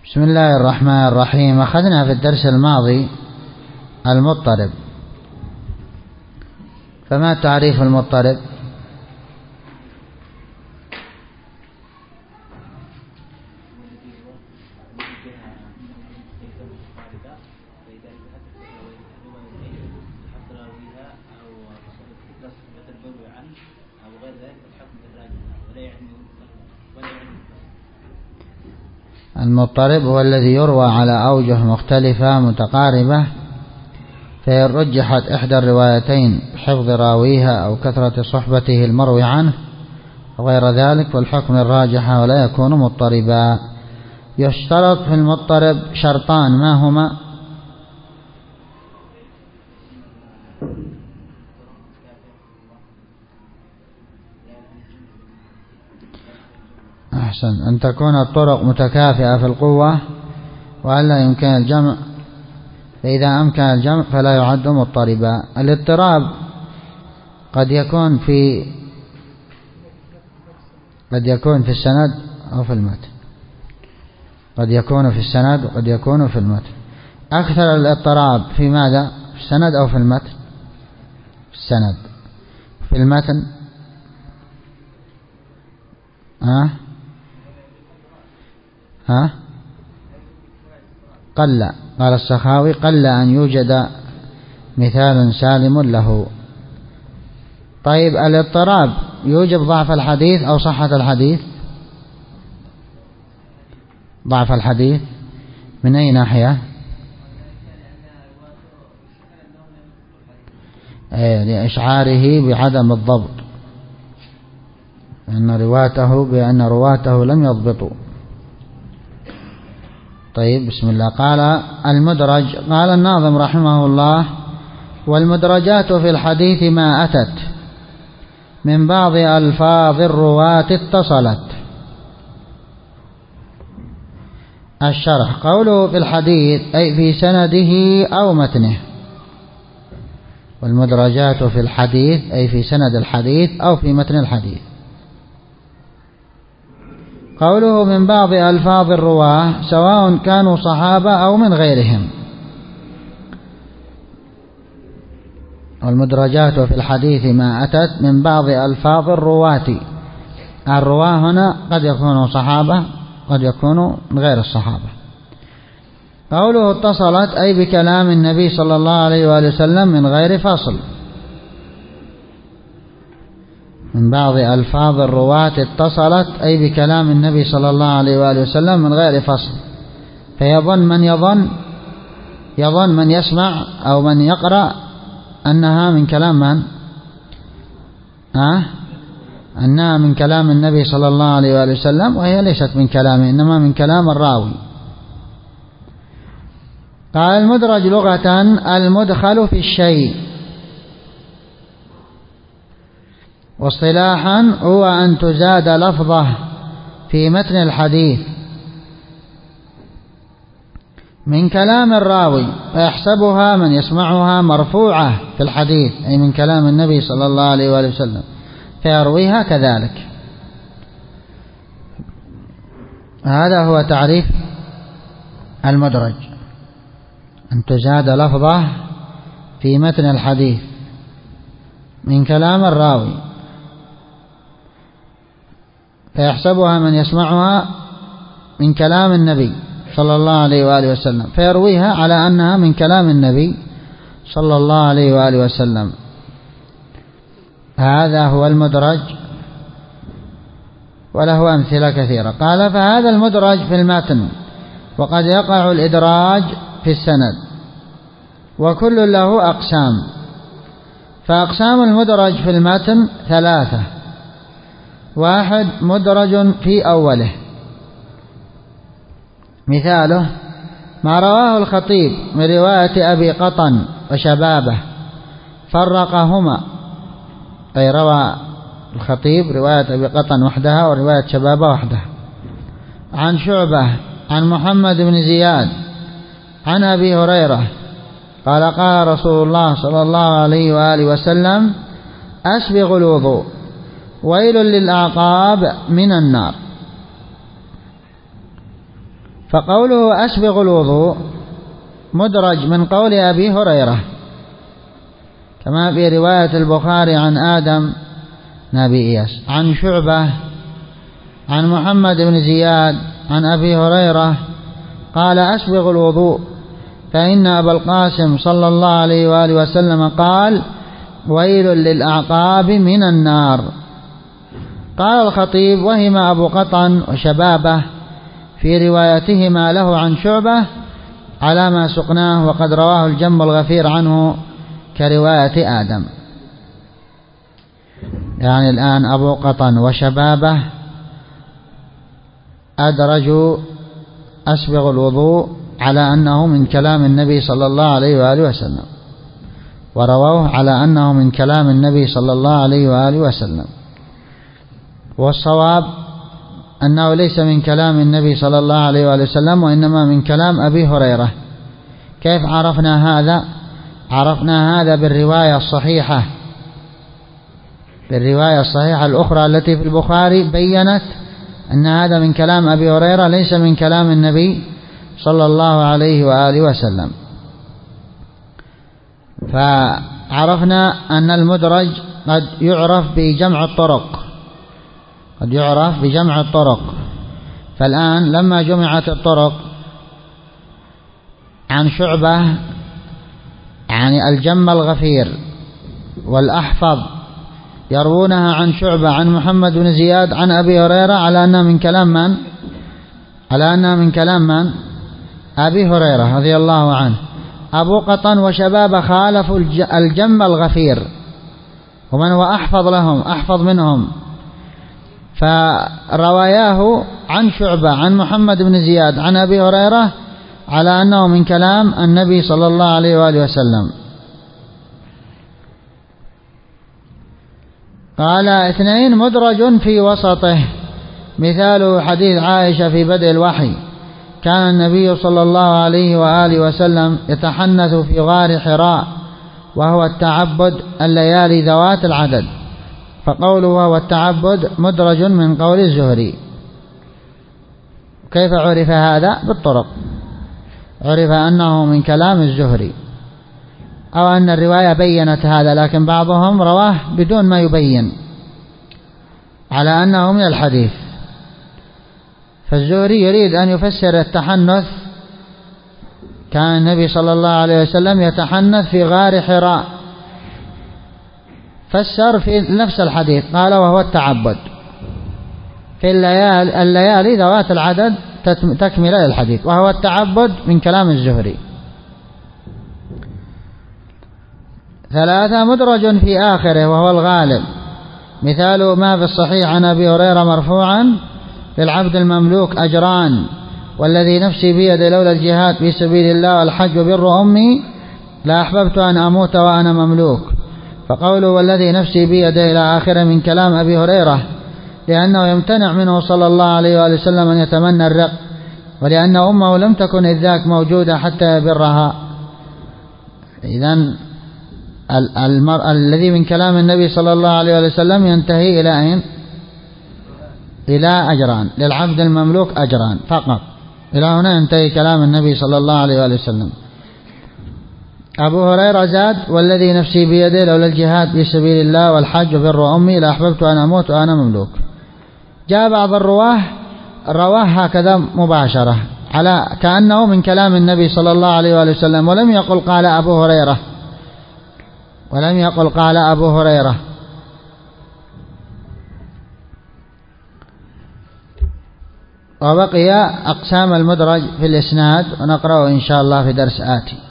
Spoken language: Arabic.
بسم الله الرحمن الرحيم. أخذنا في الدرس الماضي المضطرب، فما تعريف المضطرب؟ المضطرب هو الذي يروى على أوجه مختلفة متقاربة، فإن رجحت إحدى الروايتين بحفظ راويها أو كثرة صحبته المروي عنه وغير ذلك والحكم الراجح ولا يكون مضطربا. يشترط في المضطرب شرطان، ما هما؟ أحسن، أن تكون الطرق متكافئة في القوة وألا يمكن الجمع، فإذا أمكن الجمع فلا يعد مضطربا. الاضطراب قد يكون في السند أو في المتن، قد يكون في السند وقد يكون في المتن. أكثر الاضطراب في ماذا؟ في السند أو في المتن؟ في السند. في المتن قل، قال السخاوي قل أن يوجد مثال سالم له. طيب، الاضطراب يوجب ضعف الحديث أو صحة الحديث؟ ضعف الحديث من أي ناحية؟ لإشعاره بعدم الضبط، بأن رواته لم يضبطوا. طيب، بسم الله. قال المدرج، قال الناظم رحمه الله: والمدرجات في الحديث ما أتت من بعض ألفاظ الرواة اتصلت. الشرح: قوله في الحديث أي في سنده أو متنه، والمدرجات في الحديث أي في سند الحديث أو في متن الحديث. قوله من بعض ألفاظ الرواه سواء كانوا صحابة أو من غيرهم. والمدرجات في الحديث ما أتت من بعض ألفاظ الرواة. الرواه هنا قد يكونوا صحابة قد يكونوا من غير الصحابة. قوله اتصلت أي بكلام النبي صلى الله عليه وآله وسلم من غير فصل. من بعض ألفاظ الرواة اتصلت أي بكلام النبي صلى الله عليه وآله وسلم من غير فصل، فيظن من يسمع أو من يقرأ أنها من كلام من؟ أنها من كلام النبي صلى الله عليه وآله وسلم، وهي ليست من كلامه إنما من كلام الراوي. قال المدرج لغة المدخل في الشيء، واصطلاحا هو أن تزاد لفظه في متن الحديث من كلام الراوي فيحسبها من يسمعها مرفوعة في الحديث، أي من كلام النبي صلى الله عليه وآله وسلم، فيرويها كذلك. هذا هو تعريف المدرج، أن تزاد لفظه في متن الحديث من كلام الراوي فيحسبها من يسمعها من كلام النبي صلى الله عليه وآله وسلم، فيرويها على أنها من كلام النبي صلى الله عليه وآله وسلم. هذا هو المدرج، وله أمثلة كثيرة. قال: فهذا المدرج في المتن، وقد يقع الإدراج في السند، وكل له أقسام. فأقسام المدرج في المتن ثلاثة: واحد، مدرج في أوله، مثاله ما رواه الخطيب من رواية أبي قطن وشبابه فرقهما، أي روى الخطيب رواية أبي قطن وحدها ورواية شبابه وحدها، عن شعبة عن محمد بن زياد عن أبي هريرة قال: قال رسول الله صلى الله عليه وآله وسلم: أسبغ الوضوء، ويل للأعقاب من النار. فقوله أسبغ الوضوء مدرج من قول أبي هريرة، كما في رواية البخاري عن آدم نبي إياس عن شعبة عن محمد بن زياد عن أبي هريرة قال أسبغ الوضوء فإن أبا القاسم صلى الله عليه وآله وسلم قال ويل للأعقاب من النار. قال الخطيب وهم أبو قطن وشبابه في روايتهما له عن شعبة على ما سقناه، وقد رواه الجم الغفير عنه كرواية آدم. يعني الآن أبو قطن وشبابه أدرجوا أسبغ الوضوء على أنه من كلام النبي صلى الله عليه وآله وسلم، ورووه على أنه من كلام النبي صلى الله عليه وآله وسلم، والصواب أنه ليس من كلام النبي صلى الله عليه وآله وسلم، وإنما من كلام أبي هريرة. كيف عرفنا هذا؟ عرفنا هذا بالرواية الصحيحة، بالرواية الصحيحة الأخرى التي في البخاري بيّنت أن هذا من كلام أبي هريرة ليس من كلام النبي صلى الله عليه وآله وسلم. فعرفنا أن المدرج قد يعرف بجمع الطرق، قد يعرف بجمع الطرق. فالآن لما جمعت الطرق عن شعبة يعني الجم الغفير والأحفظ يروونها عن شعبة عن محمد بن زياد عن أبي هريرة على أنها من كلام من؟ على أنها من كلام من؟ أبي هريرة رضي الله عنه. أبو قطن وشباب خالفوا الجم الغفير، ومن هو أحفظ لهم أحفظ منهم، فرواياه عن شعبة عن محمد بن زياد عن أبي هريرة على أنه من كلام النبي صلى الله عليه وآله وسلم. قال اثنين مدرج في وسطه، مثال حديث عائشة في بدء الوحي كان النبي صلى الله عليه وآله وسلم يتحنث في غار حراء وهو التعبد الليالي ذوات العدد، فقوله وهو التعبد مدرج من قول الزهري. كيف عرف هذا؟ بالطرق، عرف أنه من كلام الزهري، أو أن الرواية بيّنت هذا، لكن بعضهم رواه بدون ما يبين على أنه من الحديث. فالزهري يريد أن يفسر التحنث، كان النبي صلى الله عليه وسلم يتحنث في غار حراء، فسر في نفس الحديث قال وهو التعبد في الليالي ذوات العدد تكمل الحديث، وهو التعبد من كلام الزهري. ثلاثة مدرج في آخره وهو الغالب، مثال ما في الصحيح عن أبي هريرة مرفوعا للعبد المملوك أجران، والذي نفسي بيده لولا الجهاد في سبيل الله والحج وبر أمي لا أحببت أن أموت وأنا مملوك. فقوله والذي نفسي بيده إلى آخره من كلام أبي هريرة، لأنه يمتنع منه صلى الله عليه وآله وسلم أن يتمنى الرق، ولأن أمه لم تكن إذ ذاك موجودة حتى يبرها. إذن الذي من كلام النبي صلى الله عليه وآله وسلم ينتهي إلى أين؟ إلى أجران، للعبد المملوك أجران فقط، إلى هنا ينتهي كلام النبي صلى الله عليه وآله وسلم. أبو هريرة زاد والذي نفسي بيده لولا الجهاد في سبيل الله والحج وبر أمي لأحببت أن أموت وأنا مملوك. جاء بعض الرواه هكذا مباشرة على كأنه من كلام النبي صلى الله عليه وآله وسلم، ولم يقل قال أبو هريرة، ولم يقل قال أبو هريرة. وبقي أقسام المدرج في الإسناد ونقرأه إن شاء الله في درس آتي.